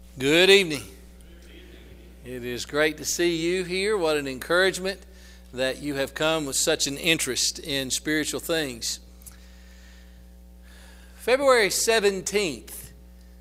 Good evening. It is great to see you here. What an encouragement that you have come with such an interest in spiritual things. February 17th,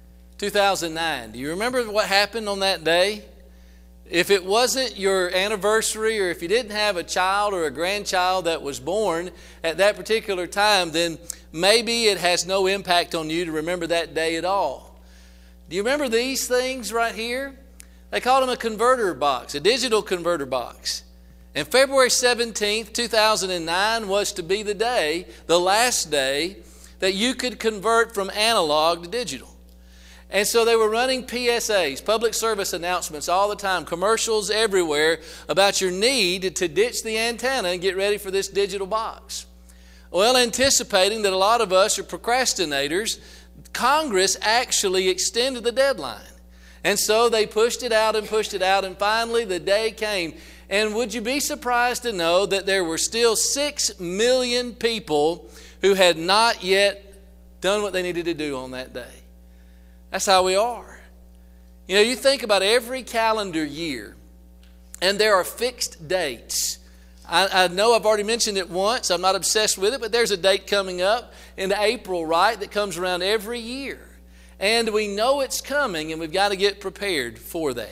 2009. Do you remember what happened on that day? If it wasn't your anniversary, or if you didn't have a child or a grandchild that was born at that particular time, then maybe it has no impact on you to remember that day at all. Do you remember these things right here? They called them a converter box, a digital converter box. And February 17th, 2009 was to be the day, the last day, that you could convert from analog to digital. And so they were running PSAs, public service announcements all the time, commercials everywhere about your need to ditch the antenna and get ready for this digital box. Well, anticipating that a lot of us are procrastinators, Congress actually extended the deadline. And so they pushed it out, and finally the day came. And would you be surprised to know that there were still 6 million people who had not yet done what they needed to do on that day? That's how we are. You know, you think about every calendar year, and there are fixed dates. I know I've already mentioned it once. I'm not obsessed with it, but there's a date coming up in April, right, that comes around every year. And we know it's coming, and we've got to get prepared for that.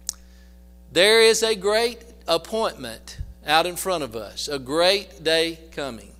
There is a great appointment out in front of us, a great day coming,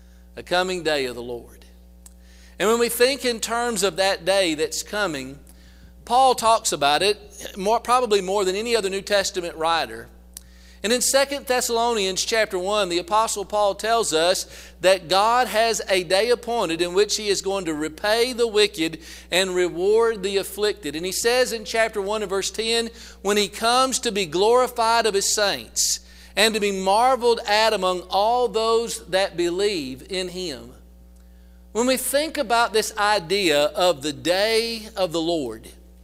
a coming day of the Lord. And when we think in terms of that day that's coming, Paul talks about it probably more than any other New Testament writer. And in 2 Thessalonians chapter 1, the Apostle Paul tells us that God has a day appointed in which He is going to repay the wicked and reward the afflicted. And he says in chapter 1 and verse 10, when He comes to be glorified of His saints and to be marveled at among all those that believe in Him. When we think about this idea of the day of the Lord,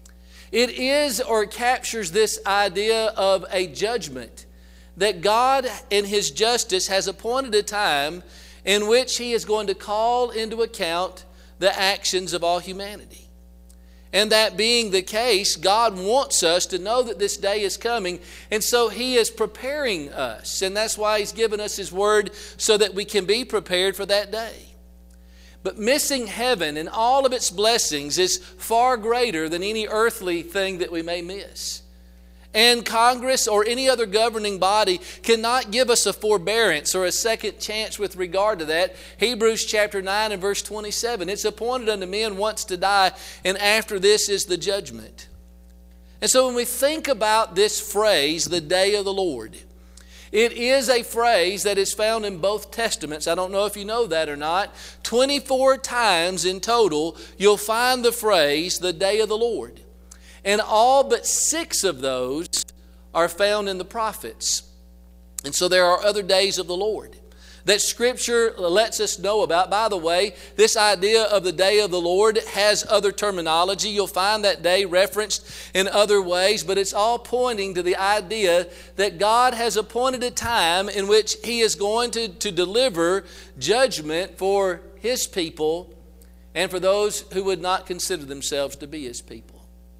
it is or captures this idea of a judgment. That God in His justice has appointed a time in which He is going to call into account the actions of all humanity. And that being the case, God wants us to know that this day is coming, and so He is preparing us. And that's why He's given us His Word so that we can be prepared for that day. But missing heaven and all of its blessings is far greater than any earthly thing that we may miss. And Congress or any other governing body cannot give us a forbearance or a second chance with regard to that. Hebrews chapter 9 and verse 27. It's appointed unto men once to die, and after this is the judgment. And so when we think about this phrase, the day of the Lord, it is a phrase that is found in both Testaments. I don't know if you know that or not. 24 times in total, you'll find the phrase, the day of the Lord. And all but 6 of those are found in the prophets. And so there are other days of the Lord that Scripture lets us know about. By the way, this idea of the day of the Lord has other terminology. You'll find that day referenced in other ways, but it's all pointing to the idea that God has appointed a time in which He is going to deliver judgment for His people and for those who would not consider themselves to be His people.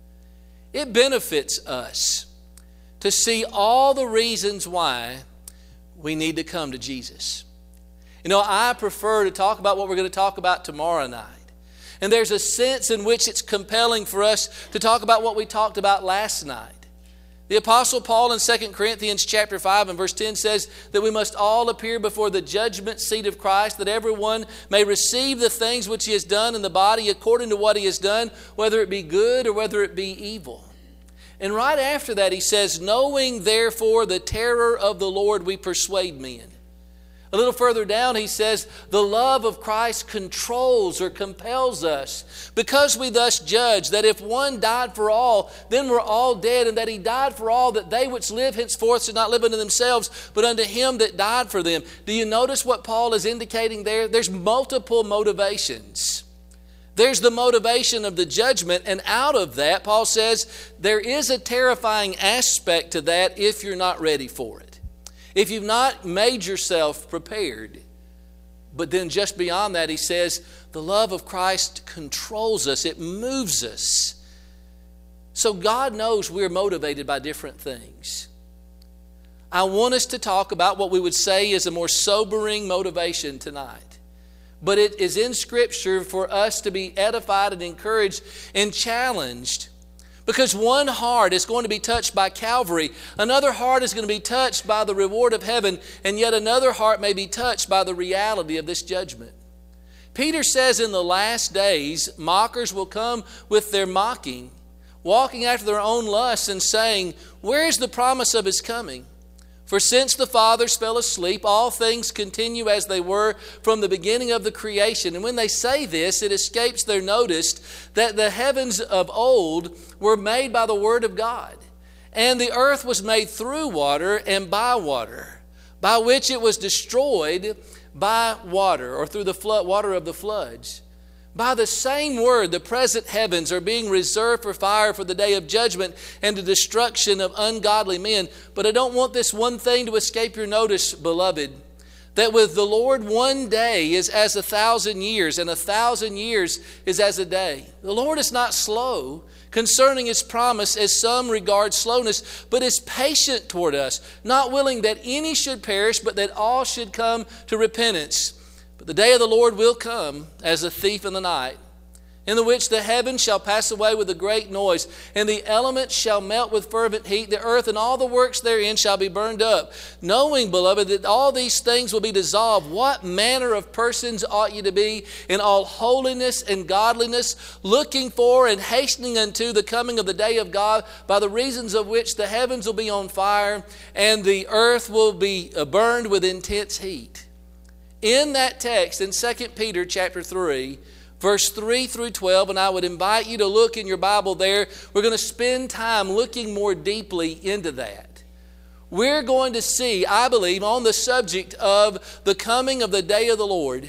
It benefits us to see all the reasons why we need to come to Jesus. You know, I prefer to talk about what we're going to talk about tomorrow night. And there's a sense in which it's compelling for us to talk about what we talked about last night. The Apostle Paul in 2 Corinthians chapter 5 and verse 10 says that we must all appear before the judgment seat of Christ, that everyone may receive the things which he has done in the body according to what he has done, whether it be good or whether it be evil. And right after that he says, knowing therefore the terror of the Lord we persuade men. A little further down he says, the love of Christ controls or compels us, because we thus judge that if one died for all, then we're all dead, and that he died for all, that they which live henceforth should not live unto themselves, but unto him that died for them. Do you notice what Paul is indicating there? There's multiple motivations. There's the motivation of the judgment, and out of that, Paul says, there is a terrifying aspect to that if you're not ready for it. If you've not made yourself prepared. But then just beyond that, he says, the love of Christ controls us. It moves us. so God knows we're motivated by different things. I want us to talk about what we would say is a more sobering motivation tonight. But it is in Scripture for us to be edified and encouraged and challenged. Because one heart is going to be touched by Calvary, another heart is going to be touched by the reward of heaven, and yet another heart may be touched by the reality of this judgment. Peter says in the last days, mockers will come with their mocking, walking after their own lusts and saying, "Where is the promise of his coming? For since the fathers fell asleep, all things continue as they were from the beginning of the creation." And when they say this, it escapes their notice that the heavens of old were made by the word of God, and the earth was made through water and by water, by which it was destroyed by water, or through the water of the floods. By the same word, the present heavens are being reserved for fire for the day of judgment and the destruction of ungodly men. But I don't want this one thing to escape your notice, beloved, that with the Lord 1 day is as 1,000 years, and 1,000 years is as a day. The Lord is not slow concerning his promise, as some regard slowness, but is patient toward us, not willing that any should perish, but that all should come to repentance. But the day of the Lord will come as a thief in the night, in the which the heavens shall pass away with a great noise, and the elements shall melt with fervent heat. The earth and all the works therein shall be burned up. Knowing, beloved, that all these things will be dissolved, what manner of persons ought ye to be in all holiness and godliness, looking for and hastening unto the coming of the day of God, by the reasons of which the heavens will be on fire, and the earth will be burned with intense heat. In that text, in 2 Peter chapter 3, verse 3 through 12, and I would invite you to look in your Bible there. We're going to spend time looking more deeply into that. We're going to see, I believe, on the subject of the coming of the day of the Lord,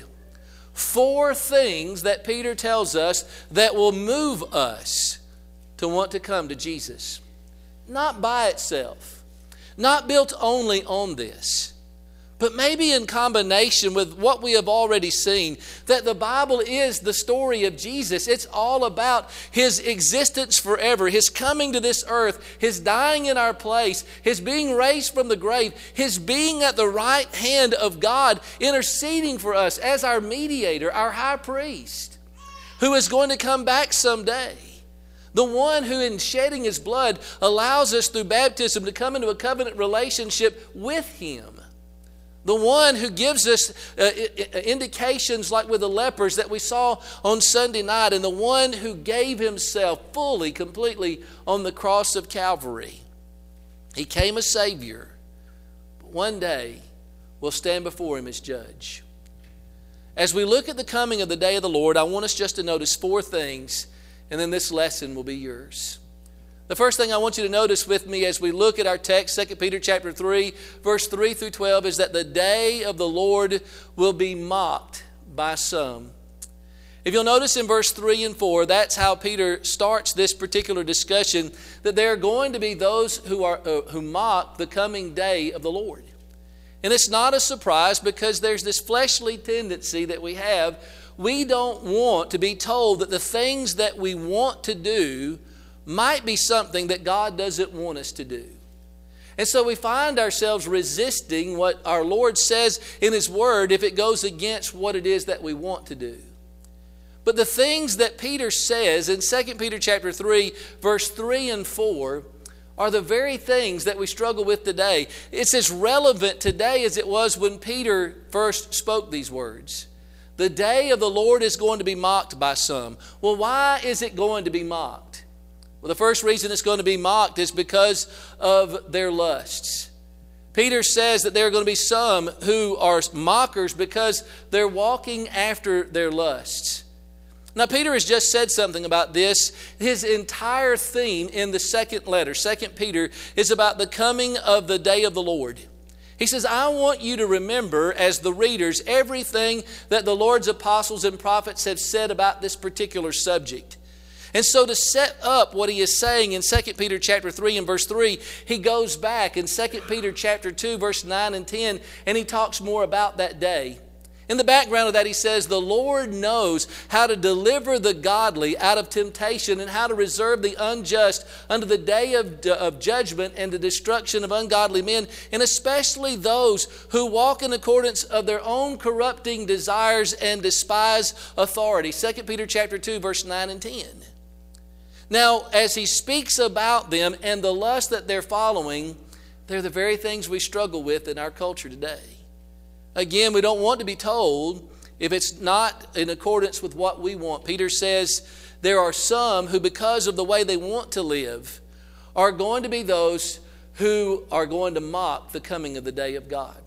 4 things that Peter tells us that will move us to want to come to Jesus. Not by itself, not built only on this, but maybe in combination with what we have already seen, that the Bible is the story of Jesus. It's all about his existence forever, his coming to this earth, his dying in our place, his being raised from the grave, his being at the right hand of God, interceding for us as our mediator, our high priest, who is going to come back someday. The one who in shedding his blood allows us through baptism to come into a covenant relationship with him. The one who gives us indications like with the lepers that we saw on Sunday night, and the one who gave himself fully, completely on the cross of Calvary. He came a Savior, but one day we'll stand before him as judge. As we look at the coming of the day of the Lord, I want us just to notice 4 things, and then this lesson will be yours. The first thing I want you to notice with me as we look at our text, 2 Peter chapter 3, verse 3 through 12, is that the day of the Lord will be mocked by some. If you'll notice in verse 3 and 4, that's how Peter starts this particular discussion, that there are going to be those who mock the coming day of the Lord. And it's not a surprise, because there's this fleshly tendency that we have. We don't want to be told that the things that we want to do might be something that God doesn't want us to do. And so we find ourselves resisting what our Lord says in his word if it goes against what it is that we want to do. But the things that Peter says in 2 Peter chapter 3, verse 3 and 4 are the very things that we struggle with today. It's as relevant today as it was when Peter first spoke these words. The day of the Lord is going to be mocked by some. Well, why is it going to be mocked? Well, the first reason it's going to be mocked is because of their lusts. Peter says that there are going to be some who are mockers because they're walking after their lusts. Now, Peter has just said something about this. His entire theme in the second letter, 2 Peter, is about the coming of the day of the Lord. He says, I want you to remember, as the readers, everything that the Lord's apostles and prophets have said about this particular subject. And so to set up what he is saying in 2 Peter chapter 3 and verse 3, he goes back in 2 Peter chapter 2 verse 9 and 10, and he talks more about that day. In the background of that, he says, the Lord knows how to deliver the godly out of temptation and how to reserve the unjust unto the day of judgment and the destruction of ungodly men, and especially those who walk in accordance of their own corrupting desires and despise authority. 2 Peter chapter 2, verse 9 and 10. Now, as he speaks about them and the lust that they're following, they're the very things we struggle with in our culture today. Again, we don't want to be told if it's not in accordance with what we want. Peter says there are some who, because of the way they want to live, are going to be those who are going to mock the coming of the day of God.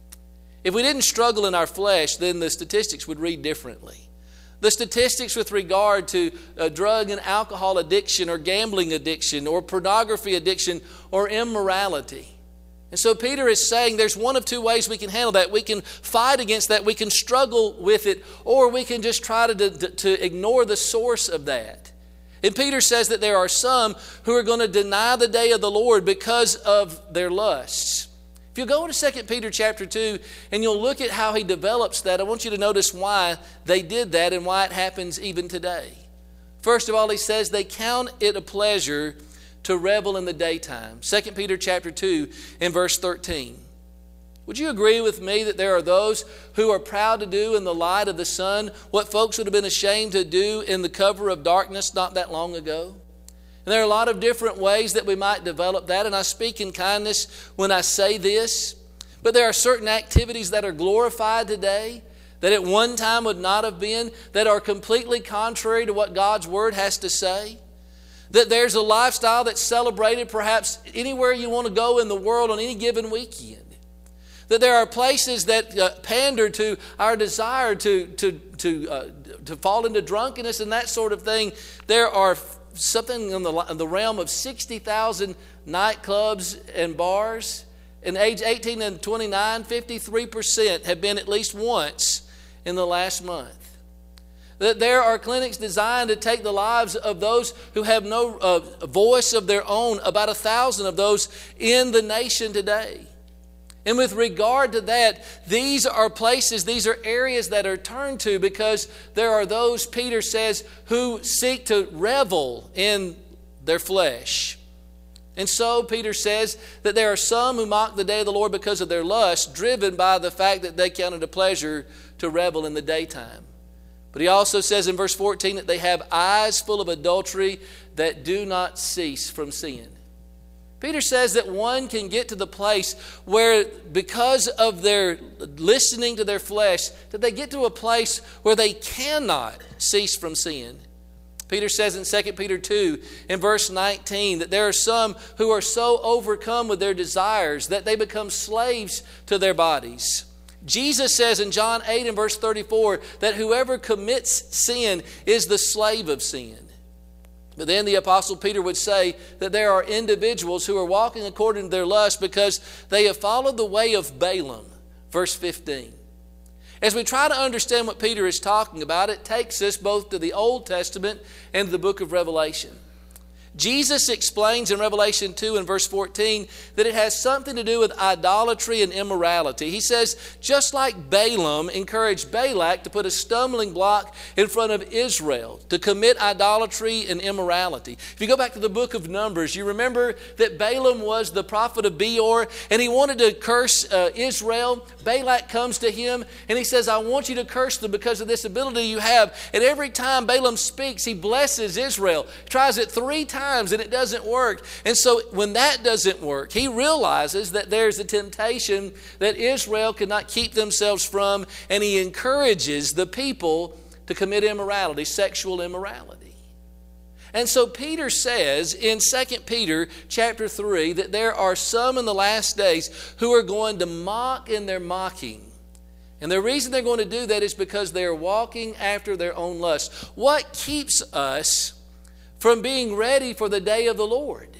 If we didn't struggle in our flesh, then the statistics would read differently. The statistics with regard to drug and alcohol addiction or gambling addiction or pornography addiction or immorality. And so Peter is saying there's one of two ways we can handle that. We can fight against that, we can struggle with it, or we can just try to ignore the source of that. And Peter says that there are some who are going to deny the day of the Lord because of their lusts. If you go to 2 Peter chapter 2 and you'll look at how he develops that, I want you to notice why they did that and why it happens even today. First of all, he says they count it a pleasure to revel in the daytime. 2 Peter chapter 2 and verse 13. Would you agree with me that there are those who are proud to do in the light of the sun what folks would have been ashamed to do in the cover of darkness not that long ago? And there are a lot of different ways that we might develop that, and I speak in kindness when I say this, but there are certain activities that are glorified today that at one time would not have been, that are completely contrary to what God's Word has to say. That there's a lifestyle that's celebrated perhaps anywhere you want to go in the world on any given weekend. That there are places that pander to our desire to fall into drunkenness and that sort of thing. There are something in the realm of 60,000 nightclubs and bars. In age 18 and 29, 53% have been at least once in the last month. That there are clinics designed to take the lives of those who have no voice of their own, about 1,000 of those in the nation today. And with regard to that, these are places, these are areas that are turned to because there are those, Peter says, who seek to revel in their flesh. And so Peter says that there are some who mock the day of the Lord because of their lust, driven by the fact that they count it a pleasure to revel in the daytime. But he also says in verse 14 that they have eyes full of adultery that do not cease from sin. Peter says that one can get to the place where because of their listening to their flesh, that they get to a place where they cannot cease from sin. Peter says in 2 Peter 2 in verse 19 that there are some who are so overcome with their desires that they become slaves to their bodies. Jesus says in John 8 and verse 34 that whoever commits sin is the slave of sin. But then the Apostle Peter would say that there are individuals who are walking according to their lust because they have followed the way of Balaam. Verse 15. As we try to understand what Peter is talking about, it takes us both to the Old Testament and the book of Revelation. Jesus explains in Revelation 2 and verse 14 that it has something to do with idolatry and immorality. He says, just like Balaam encouraged Balak to put a stumbling block in front of Israel to commit idolatry and immorality. If you go back to the book of Numbers, you remember that Balaam was the prophet of Beor and he wanted to curse Israel. Balak comes to him and he says, I want you to curse them because of this ability you have. And every time Balaam speaks, he blesses Israel. Tries it 3 times and it doesn't work. And so when that doesn't work, he realizes that there's a temptation that Israel cannot keep themselves from, and he encourages the people to commit immorality, sexual immorality. And so Peter says in 2 Peter chapter 3 that there are some in the last days who are going to mock in their mocking. And the reason they're going to do that is because they are walking after their own lust. What keeps us from being ready for the day of the Lord?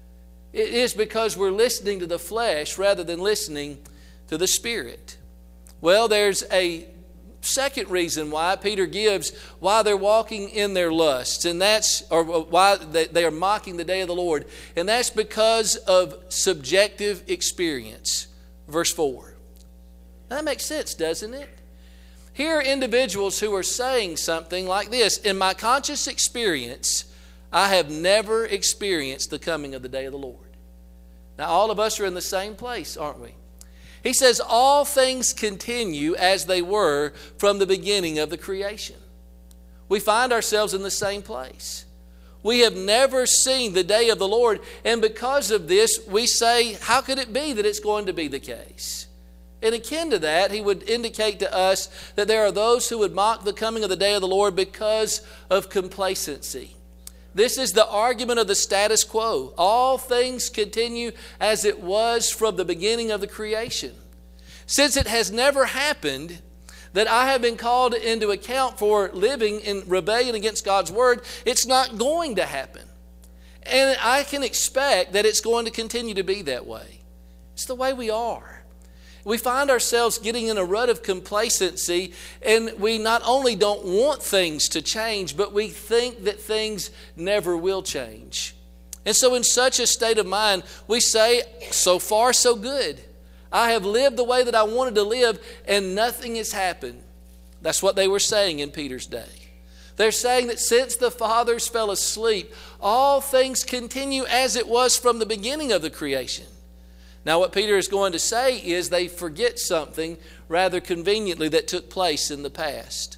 It is because we're listening to the flesh rather than listening to the Spirit. Well, there's a second reason why Peter gives why they're walking in their lusts, and that's, or why they are mocking the day of the Lord, and that's because of subjective experience. Verse 4. Now, that makes sense, doesn't it? Here are individuals who are saying something like this: in my conscious experience, I have never experienced the coming of the day of the Lord. Now, all of us are in the same place, aren't we? He says, all things continue as they were from the beginning of the creation. We find ourselves in the same place. We have never seen the day of the Lord, and because of this, we say, how could it be that it's going to be the case? And akin to that, he would indicate to us that there are those who would mock the coming of the day of the Lord because of complacency. This is the argument of the status quo. All things continue as it was from the beginning of the creation. Since it has never happened that I have been called into account for living in rebellion against God's word, it's not going to happen. And I can expect that it's going to continue to be that way. It's the way we are. We find ourselves getting in a rut of complacency, and we not only don't want things to change, but we think that things never will change. And so in such a state of mind, we say, so far so good. I have lived the way that I wanted to live, and nothing has happened. That's what they were saying in Peter's day. They're saying that since the fathers fell asleep, all things continue as it was from the beginning of the creation. Now, what Peter is going to say is they forget something rather conveniently that took place in the past.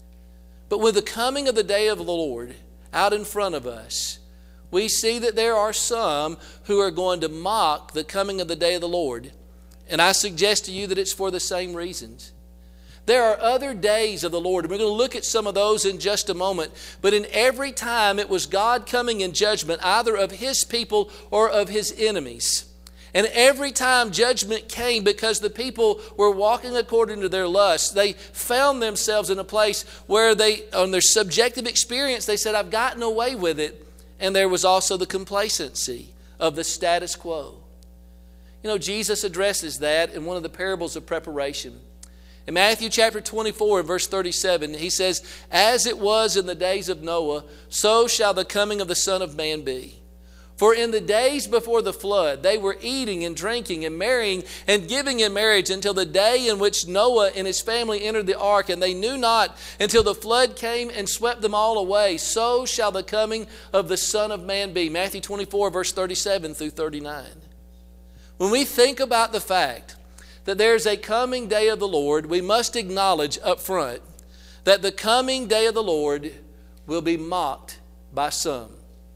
But with the coming of the day of the Lord out in front of us, we see that there are some who are going to mock the coming of the day of the Lord. And I suggest to you that it's for the same reasons. There are other days of the Lord, and we're going to look at some of those in just a moment. But in every time, it was God coming in judgment, either of His people or of His enemies. And every time judgment came because the people were walking according to their lusts, they found themselves in a place where they, on their subjective experience, they said, I've gotten away with it. And there was also the complacency of the status quo. You know, Jesus addresses that in one of the parables of preparation. In Matthew chapter 24 and verse 37, he says, as it was in the days of Noah, so shall the coming of the Son of Man be. For in the days before the flood, they were eating and drinking and marrying and giving in marriage until the day in which Noah and his family entered the ark, and they knew not until the flood came and swept them all away. So shall the coming of the Son of Man be. Matthew 24, verse 37 through 39. When we think about the fact that there's a coming day of the Lord, we must acknowledge up front that the coming day of the Lord will be mocked by some,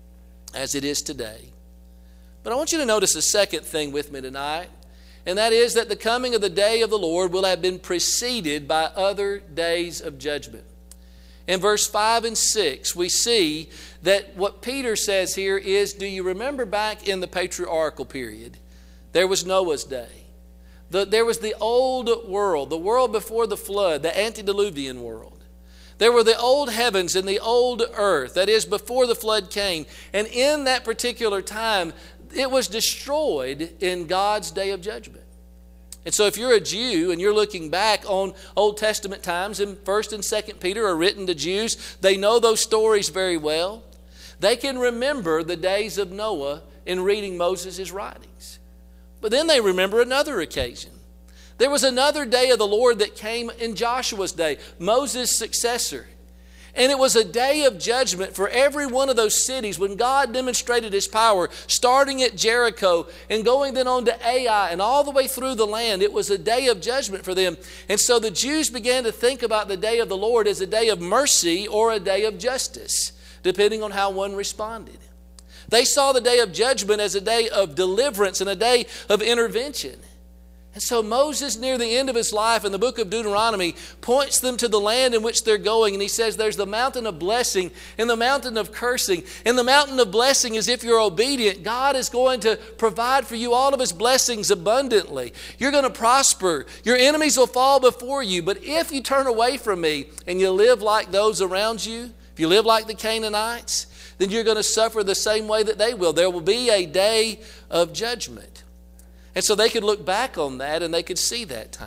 as it is today. But I want you to notice a second thing with me tonight, and that is that the coming of the day of the Lord will have been preceded by other days of judgment. In verse 5 and 6, we see that what Peter says here is, do you remember back in the patriarchal period, there was Noah's day. There was the old world, the world before the flood, the antediluvian world. There were the old heavens and the old earth, that is, before the flood came. And in that particular time, it was destroyed in God's day of judgment. And so if you're a Jew and you're looking back on Old Testament times, and 1st and 2nd Peter are written to Jews, they know those stories very well. They can remember the days of Noah in reading Moses' writings. But then they remember another occasion. There was another day of the Lord that came in Joshua's day, Moses' successor. And it was a day of judgment for every one of those cities when God demonstrated His power, starting at Jericho and going then on to Ai and all the way through the land. It was a day of judgment for them. And so the Jews began to think about the day of the Lord as a day of mercy or a day of justice, depending on how one responded. They saw the day of judgment as a day of deliverance and a day of intervention. And so Moses, near the end of his life in the book of Deuteronomy, points them to the land in which they're going. And he says there's the mountain of blessing and the mountain of cursing. And the mountain of blessing is if you're obedient, God is going to provide for you all of His blessings abundantly. You're going to prosper. Your enemies will fall before you. But if you turn away from me and you live like those around you, if you live like the Canaanites, then you're going to suffer the same way that they will. There will be a day of judgment. And so they could look back on that and they could see that time.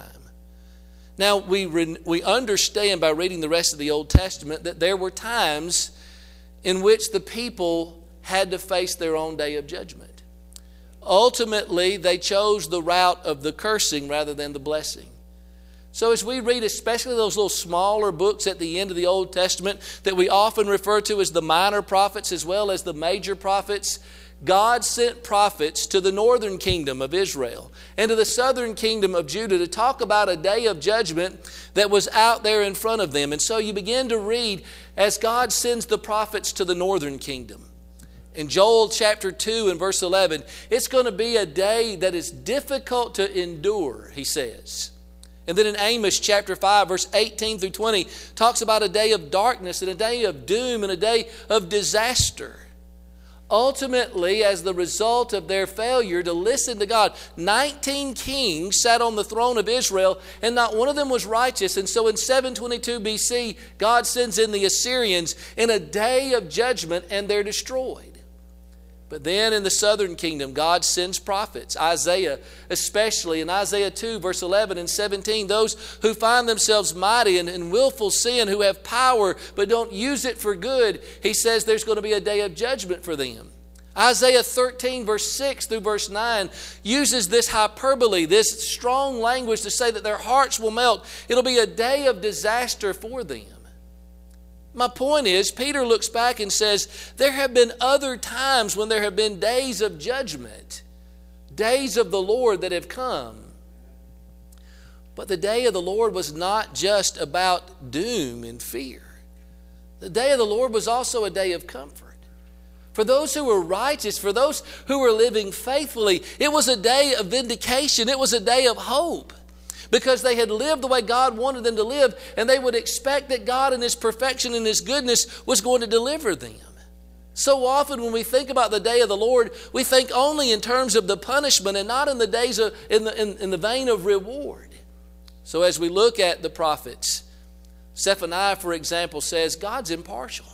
Now, we understand by reading the rest of the Old Testament that there were times in which the people had to face their own day of judgment. Ultimately, they chose the route of the cursing rather than the blessing. So as we read especially those little smaller books at the end of the Old Testament that we often refer to as the minor prophets as well as the major prophets, God sent prophets to the northern kingdom of Israel and to the southern kingdom of Judah to talk about a day of judgment that was out there in front of them. And so you begin to read as God sends the prophets to the northern kingdom. In Joel chapter 2 and verse 11, it's going to be a day that is difficult to endure, he says. And then in Amos chapter 5, verse 18 through 20, talks about a day of darkness and a day of doom and a day of disaster. Ultimately, as the result of their failure to listen to God, 19 kings sat on the throne of Israel, and not one of them was righteous. And so in 722 BC, God sends in the Assyrians in a day of judgment, and they're destroyed. But then in the southern kingdom, God sends prophets, Isaiah especially. In Isaiah 2, verse 11 and 17, those who find themselves mighty and in willful sin, who have power but don't use it for good, he says there's going to be a day of judgment for them. Isaiah 13, verse 6 through verse 9 uses this hyperbole, this strong language to say that their hearts will melt. It'll be a day of disaster for them. My point is, Peter looks back and says, there have been other times when there have been days of judgment, days of the Lord that have come. But the day of the Lord was not just about doom and fear. The day of the Lord was also a day of comfort. For those who were righteous, for those who were living faithfully, it was a day of vindication. It was a day of hope. Because they had lived the way God wanted them to live, and they would expect that God in His perfection and His goodness was going to deliver them. So often when we think about the day of the Lord, we think only in terms of the punishment and not in the days of, in the vein of reward. So as we look at the prophets, Zephaniah, for example, says God's impartial.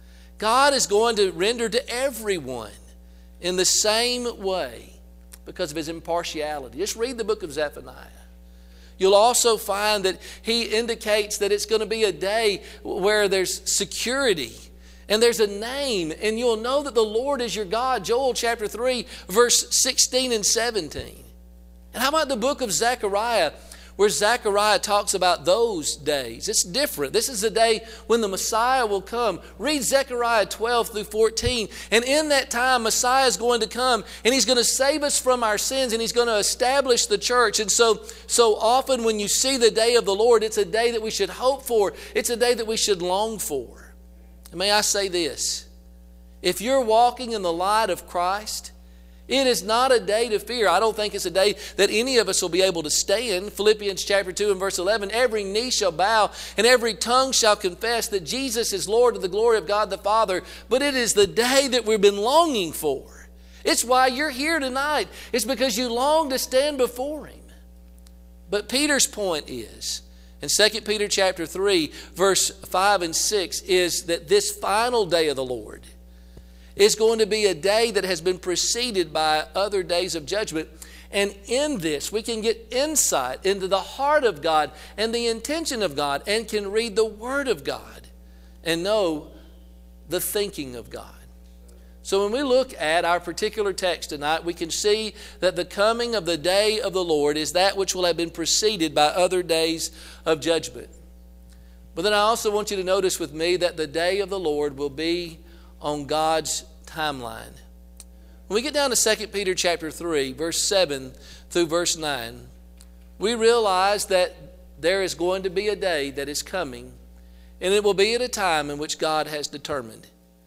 God is going to render to everyone in the same way because of His impartiality. Just read the book of Zephaniah. You'll also find that he indicates that it's going to be a day where there's security and there's a name, and you'll know that the Lord is your God. Joel chapter 3, verse 16 and 17. And how about the book of Zechariah, where Zechariah talks about those days? It's different. This is the day when the Messiah will come. Read Zechariah 12 through 14. And in that time, Messiah is going to come, and He's going to save us from our sins, and He's going to establish the church. And so often when you see the day of the Lord, it's a day that we should hope for. It's a day that we should long for. And may I say this? If you're walking in the light of Christ, it is not a day to fear. I don't think it's a day that any of us will be able to stand. Philippians chapter 2 and verse 11, every knee shall bow and every tongue shall confess that Jesus is Lord to the glory of God the Father. But it is the day that we've been longing for. It's why you're here tonight. It's because you long to stand before Him. But Peter's point is, in 2 Peter chapter 3, verse 5 and 6, is that this final day of the Lord is going to be a day that has been preceded by other days of judgment. And in this, we can get insight into the heart of God and the intention of God, and can read the Word of God and know the thinking of God. So when we look at our particular text tonight, we can see that the coming of the day of the Lord is that which will have been preceded by other days of judgment. But then I also want you to notice with me that the day of the Lord will be on God's timeline. When we get down to 2 Peter chapter 3, verse 7 through verse 9, we realize that there is going to be a day that is coming, and it will be at a time in which God has determined.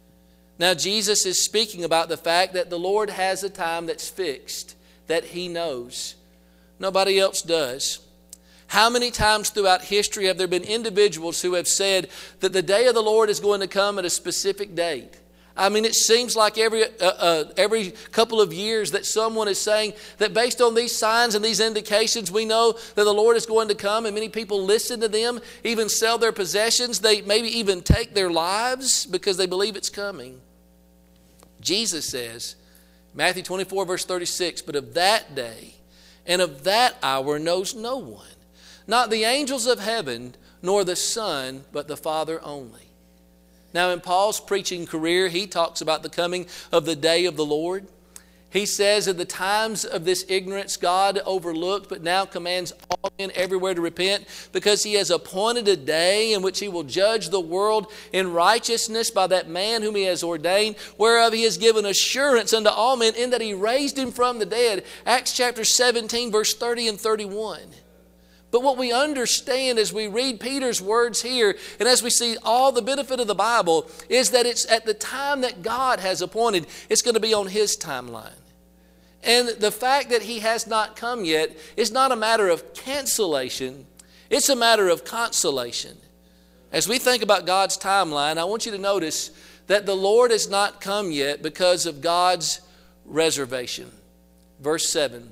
Now, Jesus is speaking about the fact that the Lord has a time that's fixed, that He knows. Nobody else does. How many times throughout history have there been individuals who have said that the day of the Lord is going to come at a specific date? I mean, it seems like every couple of years that someone is saying that based on these signs and these indications, we know that the Lord is going to come, and many people listen to them, even sell their possessions. They maybe even take their lives because they believe it's coming. Jesus says, Matthew 24, verse 36, but of that day and of that hour knows no one, not the angels of heaven, nor the Son, but the Father only. Now, in Paul's preaching career, he talks about the coming of the day of the Lord. He says, in the times of this ignorance, God overlooked, but now commands all men everywhere to repent, because He has appointed a day in which He will judge the world in righteousness by that man whom He has ordained, whereof He has given assurance unto all men, in that He raised Him from the dead. Acts chapter 17, verse 30 and 31. But what we understand as we read Peter's words here, and as we see all the benefit of the Bible, is that it's at the time that God has appointed. It's going to be on His timeline. And the fact that He has not come yet is not a matter of cancellation. It's a matter of consolation. As we think about God's timeline, I want you to notice that the Lord has not come yet because of God's reservation. Verse 7.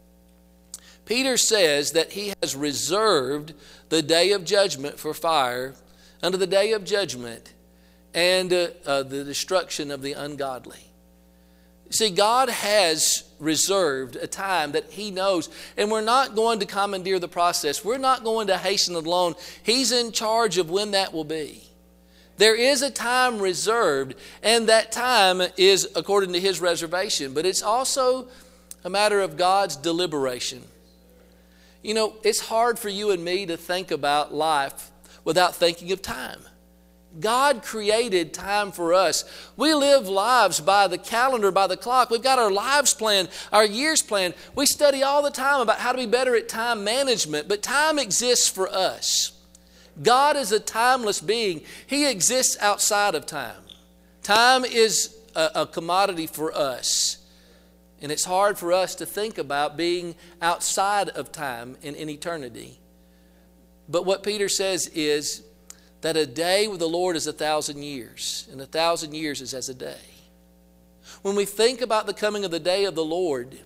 Peter says that He has reserved the day of judgment for fire unto the day of judgment and the destruction of the ungodly. See, God has reserved a time that He knows, and we're not going to commandeer the process. We're not going to hasten it alone. He's in charge of when that will be. There is a time reserved, and that time is according to His reservation, but it's also a matter of God's deliberation. You know, it's hard for you and me to think about life without thinking of time. God created time for us. We live lives by the calendar, by the clock. We've got our lives planned, our years planned. We study all the time about how to be better at time management, but time exists for us. God is a timeless being. He exists outside of time. Time is a commodity for us. And it's hard for us to think about being outside of time in eternity. But what Peter says is that a day with the Lord is 1,000 years, and 1,000 years is as a day. When we think about the coming of the day of the Lord,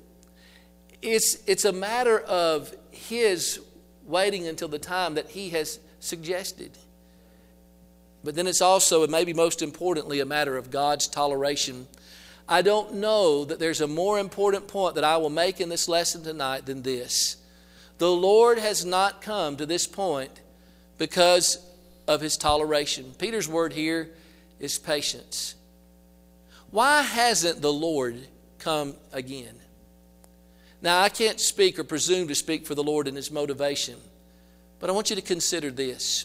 it's a matter of His waiting until the time that He has suggested. But then it's also, and maybe most importantly, a matter of God's toleration. I don't know that there's a more important point that I will make in this lesson tonight than this. The Lord has not come to this point because of His toleration. Peter's word here is patience. Why hasn't the Lord come again? Now, I can't speak or presume to speak for the Lord in His motivation, but I want you to consider this.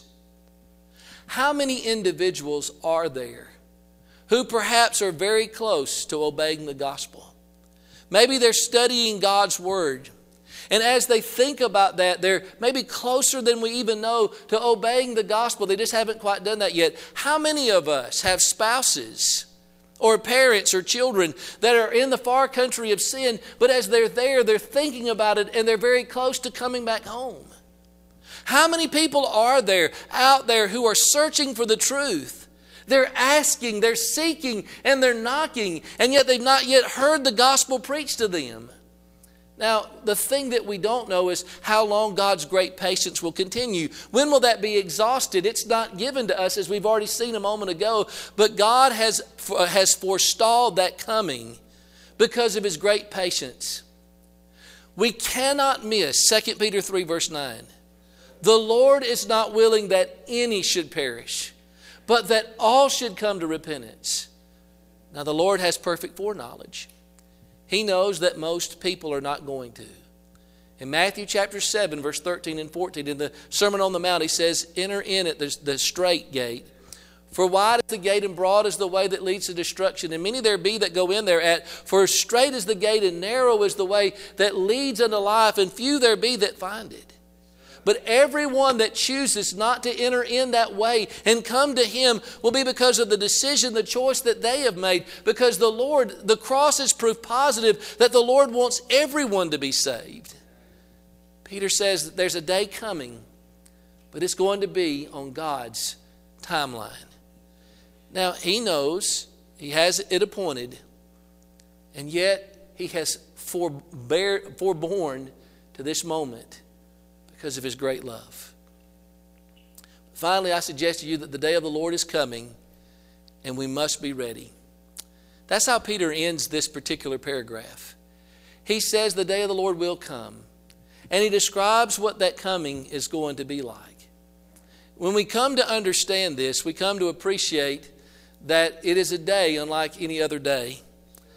How many individuals are there who perhaps are very close to obeying the gospel? Maybe they're studying God's Word. And as they think about that, they're maybe closer than we even know to obeying the gospel. They just haven't quite done that yet. How many of us have spouses or parents or children that are in the far country of sin, but as they're there, they're thinking about it and they're very close to coming back home? How many people are there out there who are searching for the truth? They're asking, they're seeking, and they're knocking, and yet they've not yet heard the gospel preached to them. Now, the thing that we don't know is how long God's great patience will continue. When will that be exhausted? It's not given to us, as we've already seen a moment ago, but God has forestalled that coming because of His great patience. We cannot miss 2 Peter 3 verse 9. The Lord is not willing that any should perish, but that all should come to repentance. Now, the Lord has perfect foreknowledge. He knows that most people are not going to. In Matthew chapter 7, verse 13 and 14, in the Sermon on the Mount, He says, enter in at the straight gate. For wide is the gate and broad is the way that leads to destruction, and many there be that go in thereat. For straight is the gate and narrow is the way that leads unto life, and few there be that find it. But everyone that chooses not to enter in that way and come to Him will be because of the decision, the choice that they have made. Because the cross is proof positive that the Lord wants everyone to be saved. Peter says that there's a day coming, but it's going to be on God's timeline. Now, He knows, He has it appointed, and yet He has forborne to this moment because of His great love. Finally, I suggest to you that the day of the Lord is coming, and we must be ready. That's how Peter ends this particular paragraph. He says the day of the Lord will come, and he describes what that coming is going to be like. When we come to understand this, we come to appreciate that it is a day unlike any other day.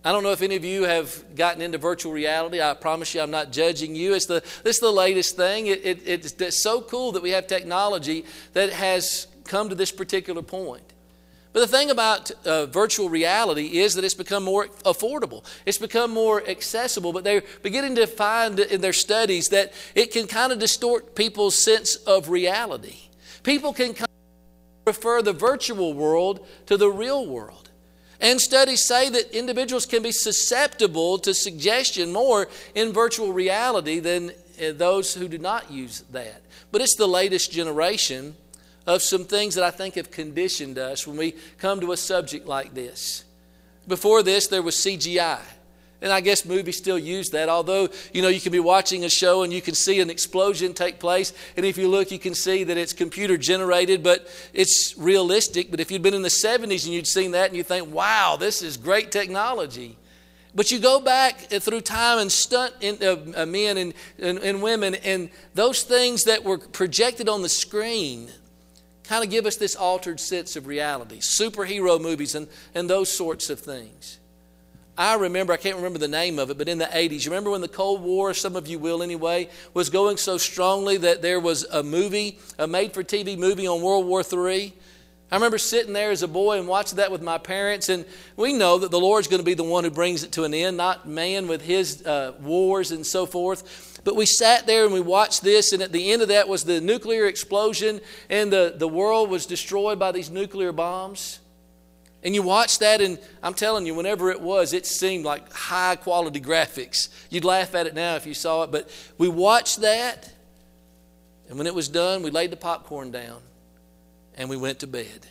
I don't know if any of you have gotten into virtual reality. I promise you I'm not judging you. It's the latest thing. It's so cool that we have technology that has come to this particular point. But the thing about virtual reality is that it's become more affordable. It's become more accessible. But they're beginning to find in their studies that it can kind of distort people's sense of reality. People can kind of prefer the virtual world to the real world. And studies say that individuals can be susceptible to suggestion more in virtual reality than those who do not use that. But it's the latest generation of some things that I think have conditioned us when we come to a subject like this. Before this, there was CGI. And I guess movies still use that, although, you can be watching a show and you can see an explosion take place. And if you look, you can see that it's computer generated, but it's realistic. But if you'd been in the 70s and you'd seen that and you think, wow, this is great technology. But you go back through time and stunt men and women, and those things that were projected on the screen kind of give us this altered sense of reality. Superhero movies and those sorts of things. I can't remember the name of it, but in the 80s, you remember when the Cold War, some of you will anyway, was going so strongly that there was a made-for-TV movie on World War III? I remember sitting there as a boy and watching that with my parents, and we know that the Lord's going to be the one who brings it to an end, not man with his wars and so forth. But we sat there and we watched this, and at the end of that was the nuclear explosion, and the world was destroyed by these nuclear bombs. And you watch that, and I'm telling you, whenever it seemed like high-quality graphics. You'd laugh at it now if you saw it, but we watched that, and when it was done, we laid the popcorn down, and we went to bed.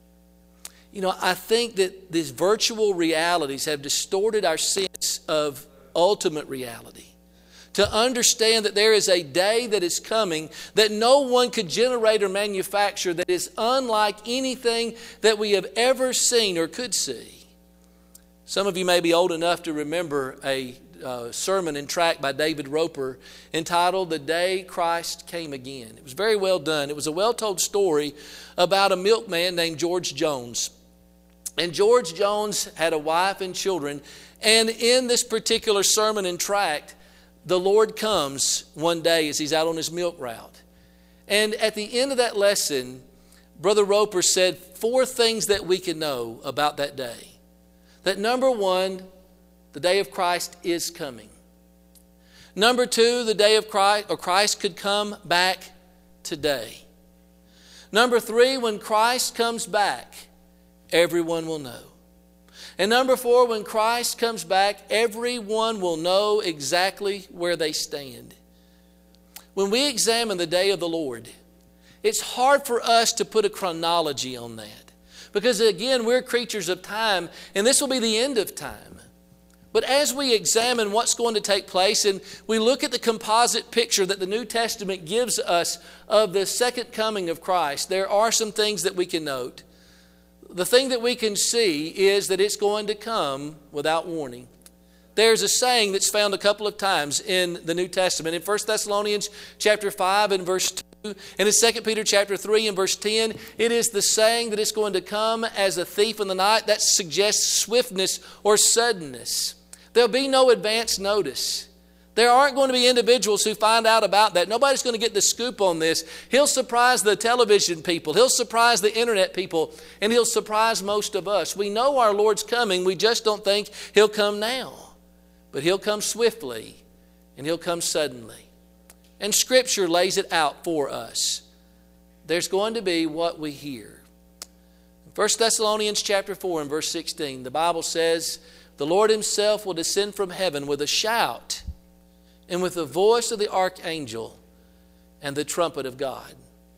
I think that these virtual realities have distorted our sense of ultimate reality. To understand that there is a day that is coming that no one could generate or manufacture that is unlike anything that we have ever seen or could see. Some of you may be old enough to remember a sermon and tract by David Roper entitled "The Day Christ Came Again." It was very well done. It was a well-told story about a milkman named George Jones. And George Jones had a wife and children. And in this particular sermon and tract, the Lord comes one day as he's out on his milk route. And at the end of that lesson, Brother Roper said 4 things that we can know about that day. That number 1, the day of Christ is coming. Number 2, the day of Christ could come back today. Number 3, when Christ comes back, everyone will know. And number 4, when Christ comes back, everyone will know exactly where they stand. When we examine the day of the Lord, it's hard for us to put a chronology on that. Because again, we're creatures of time, and this will be the end of time. But as we examine what's going to take place, and we look at the composite picture that the New Testament gives us of the second coming of Christ, there are some things that we can note. The thing that we can see is that it's going to come without warning. There's a saying that's found a couple of times in the New Testament. In 1 Thessalonians chapter 5 and verse 2, and in 2 Peter chapter 3 and verse 10, it is the saying that it's going to come as a thief in the night. That suggests swiftness or suddenness. There'll be no advance notice. There aren't going to be individuals who find out about that. Nobody's going to get the scoop on this. He'll surprise the television people. He'll surprise the internet people. And he'll surprise most of us. We know our Lord's coming. We just don't think he'll come now. But he'll come swiftly. And he'll come suddenly. And Scripture lays it out for us. There's going to be what we hear. 1 Thessalonians chapter 4 and verse 16, the Bible says, "The Lord himself will descend from heaven with a shout, and with the voice of the archangel and the trumpet of God."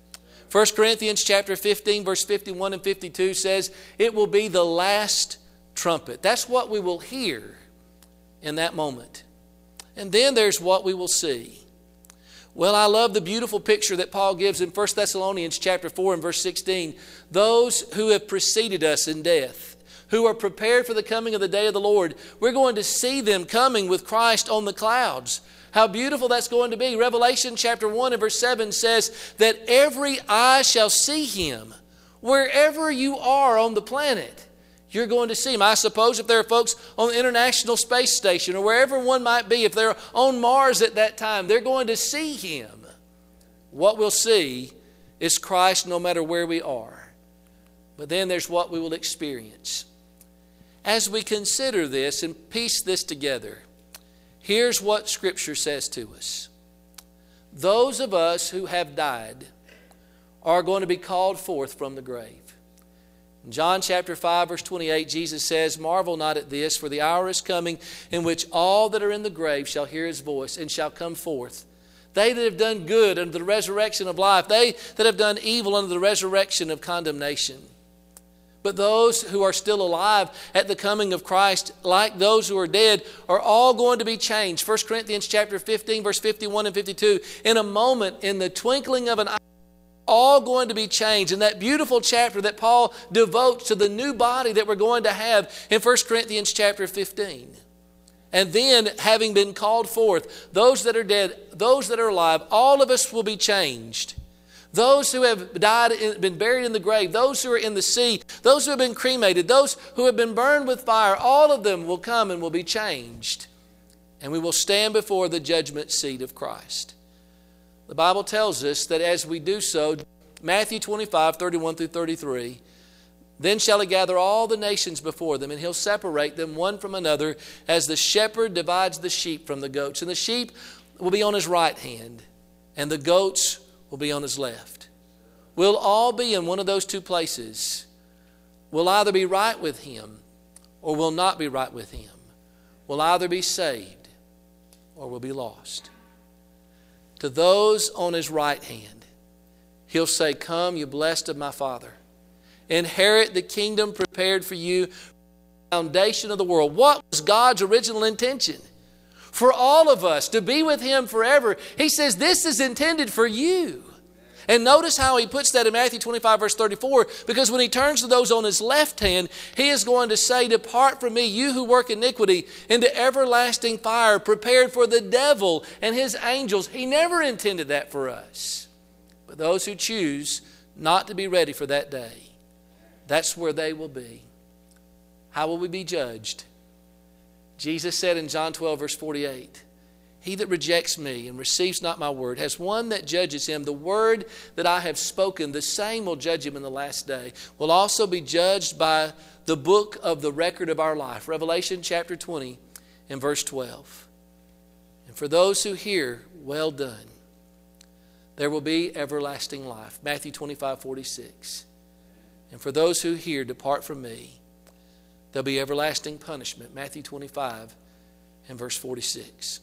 1 Corinthians chapter 15, verse 51 and 52 says, it will be the last trumpet. That's what we will hear in that moment. And then there's what we will see. Well, I love the beautiful picture that Paul gives in 1 Thessalonians chapter 4 and verse 16. Those who have preceded us in death, who are prepared for the coming of the day of the Lord, we're going to see them coming with Christ on the clouds. How beautiful that's going to be. Revelation chapter 1 and verse 7 says that every eye shall see him. Wherever you are on the planet, you're going to see him. I suppose if there are folks on the International Space Station or wherever one might be, if they're on Mars at that time, they're going to see him. What we'll see is Christ no matter where we are. But then there's what we will experience. As we consider this and piece this together, here's what Scripture says to us. Those of us who have died are going to be called forth from the grave. In John chapter 5, verse 28, Jesus says, "Marvel not at this, for the hour is coming in which all that are in the grave shall hear his voice and shall come forth. They that have done good under the resurrection of life, they that have done evil under the resurrection of condemnation." But those who are still alive at the coming of Christ, like those who are dead, are all going to be changed. 1 Corinthians chapter 15, verse 51 and 52. In a moment, in the twinkling of an eye, all going to be changed. In that beautiful chapter that Paul devotes to the new body that we're going to have in 1 Corinthians chapter 15. And then, having been called forth, those that are dead, those that are alive, all of us will be changed. Those who have died, been buried in the grave, those who are in the sea, those who have been cremated, those who have been burned with fire, all of them will come and will be changed. And we will stand before the judgment seat of Christ. The Bible tells us that as we do so, Matthew 25, 31 through 33, "Then shall he gather all the nations before them, and he'll separate them one from another, as the shepherd divides the sheep from the goats. And the sheep will be on his right hand, and the goats will be on his left." We'll all be in one of those two places. We'll either be right with him, or we'll not be right with him. We'll either be saved, or we'll be lost. To those on his right hand, he'll say, "Come, you blessed of my Father. Inherit the kingdom prepared for you from the foundation of the world." What was God's original intention? For all of us to be with him forever. He says this is intended for you. And notice how he puts that in Matthew 25, verse 34, because when he turns to those on his left hand, he is going to say, "Depart from me, you who work iniquity, into everlasting fire, prepared for the devil and his angels." He never intended that for us. But those who choose not to be ready for that day, that's where they will be. How will we be judged? Jesus said in John 12, verse 48, "He that rejects me and receives not my word has one that judges him. The word that I have spoken, the same will judge him in the last day." We'll also be judged by the book of the record of our life. Revelation chapter 20 and verse 12. "And for those who hear, well done, there will be everlasting life." Matthew 25, 46. "And for those who hear, depart from me, there'll be everlasting punishment." Matthew 25 and verse 46.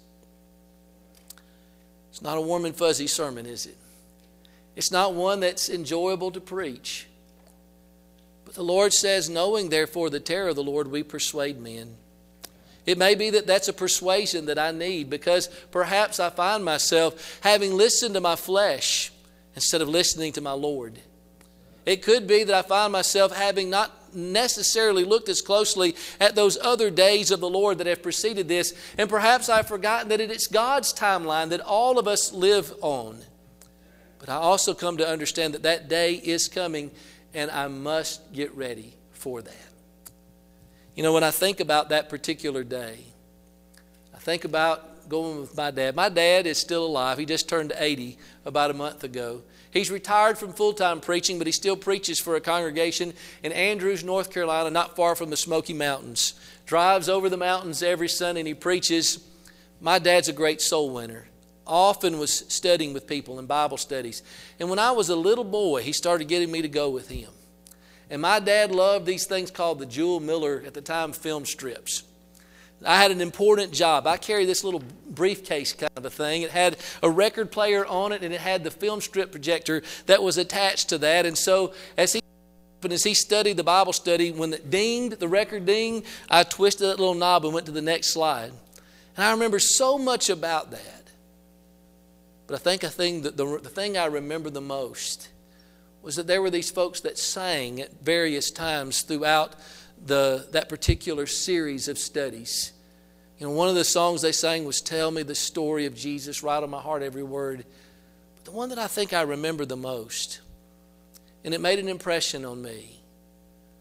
It's not a warm and fuzzy sermon, is it? It's not one that's enjoyable to preach. But the Lord says, "Knowing therefore the terror of the Lord, we persuade men." It may be that that's a persuasion that I need, because perhaps I find myself having listened to my flesh instead of listening to my Lord. It could be that I find myself having not necessarily looked as closely at those other days of the Lord that have preceded this, and perhaps I've forgotten that it's God's timeline that all of us live on. But I also come to understand that that day is coming, and I must get ready for that. You know, when I think about that particular day, I think about going with my dad. My dad is still alive. He just turned 80 about a month ago. He's retired from full-time preaching, but he still preaches for a congregation in Andrews, North Carolina, not far from the Smoky Mountains. Drives over the mountains every Sunday and he preaches. My dad's a great soul winner. Often was studying with people in Bible studies. And when I was a little boy, he started getting me to go with him. And my dad loved these things called the Jewel Miller, at the time, film strips. I had an important job. I carried this little briefcase kind of a thing. It had a record player on it, and it had the film strip projector that was attached to that. And so as he studied the Bible study, when it dinged, the record dinged, I twisted that little knob and went to the next slide. And I remember so much about that. But I think the thing I remember the most was that there were these folks that sang at various times throughout that particular series of studies. You know, one of the songs they sang was "Tell Me the Story of Jesus," right on my heart, every word. But the one that I think I remember the most, and it made an impression on me,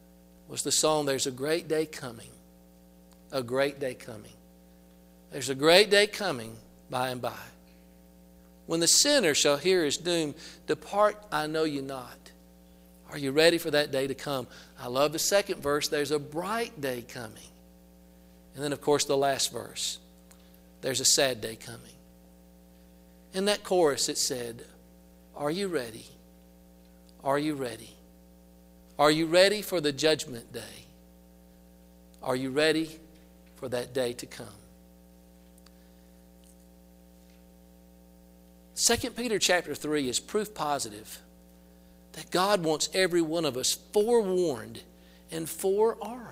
was the song, There's a Great Day Coming. A great day coming. There's a great day coming by and by. When the sinner shall hear his doom, depart, I know you not. Are you ready for that day to come? I love the second verse, there's a bright day coming. And then, of course, the last verse, there's a sad day coming. In that chorus it said, are you ready? Are you ready? Are you ready for the judgment day? Are you ready for that day to come? 2 Peter chapter 3 is proof positive that God wants every one of us forewarned and forearmed.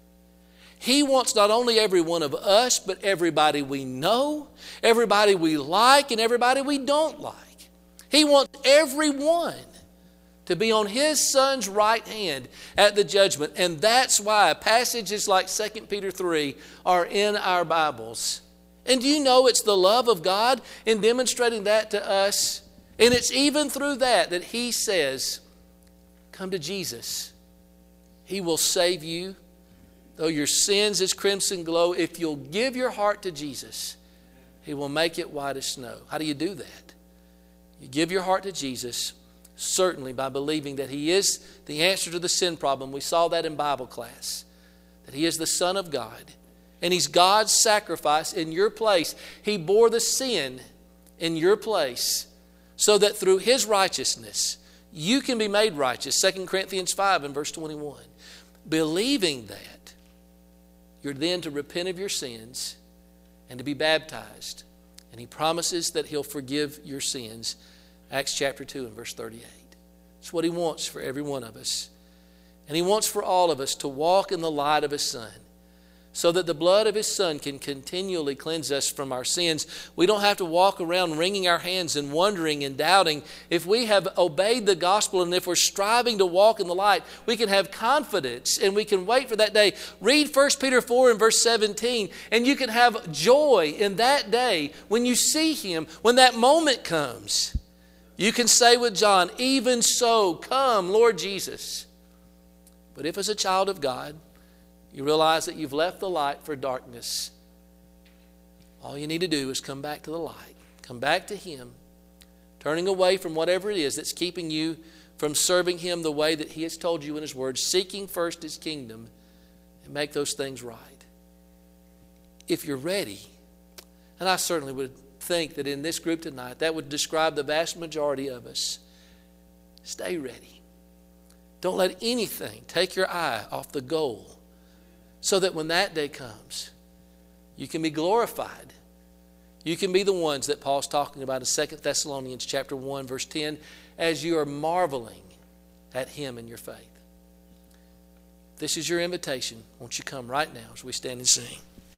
He wants not only every one of us, but everybody we know, everybody we like, and everybody we don't like. He wants everyone to be on His Son's right hand at the judgment. And that's why passages like 2 Peter 3 are in our Bibles. And do you know it's the love of God in demonstrating that to us? And it's even through that He says, come to Jesus. He will save you. Though your sins as crimson glow, if you'll give your heart to Jesus, He will make it white as snow. How do you do that? You give your heart to Jesus, certainly by believing that He is the answer to the sin problem. We saw that in Bible class, that He is the Son of God. And He's God's sacrifice in your place. He bore the sin in your place so that through His righteousness, you can be made righteous. 2 Corinthians 5 and verse 21. Believing that, you're then to repent of your sins and to be baptized. And He promises that He'll forgive your sins. Acts chapter 2 and verse 38. It's what He wants for every one of us. And He wants for all of us to walk in the light of His Son, so that the blood of His Son can continually cleanse us from our sins. We don't have to walk around wringing our hands and wondering and doubting. If we have obeyed the gospel and if we're striving to walk in the light, we can have confidence and we can wait for that day. Read 1 Peter 4 and verse 17, and you can have joy in that day when you see Him, when that moment comes. You can say with John, even so, come, Lord Jesus. But if as a child of God, you realize that you've left the light for darkness, all you need to do is come back to the light. Come back to Him, turning away from whatever it is that's keeping you from serving Him the way that He has told you in His Word, seeking first His kingdom, and make those things right. If you're ready, and I certainly would think that in this group tonight, that would describe the vast majority of us, stay ready. Don't let anything take your eye off the goal, so that when that day comes, you can be glorified. You can be the ones that Paul's talking about in 2 Thessalonians chapter 1, verse 10, as you are marveling at Him in your faith. This is your invitation. Won't you come right now as we stand and sing?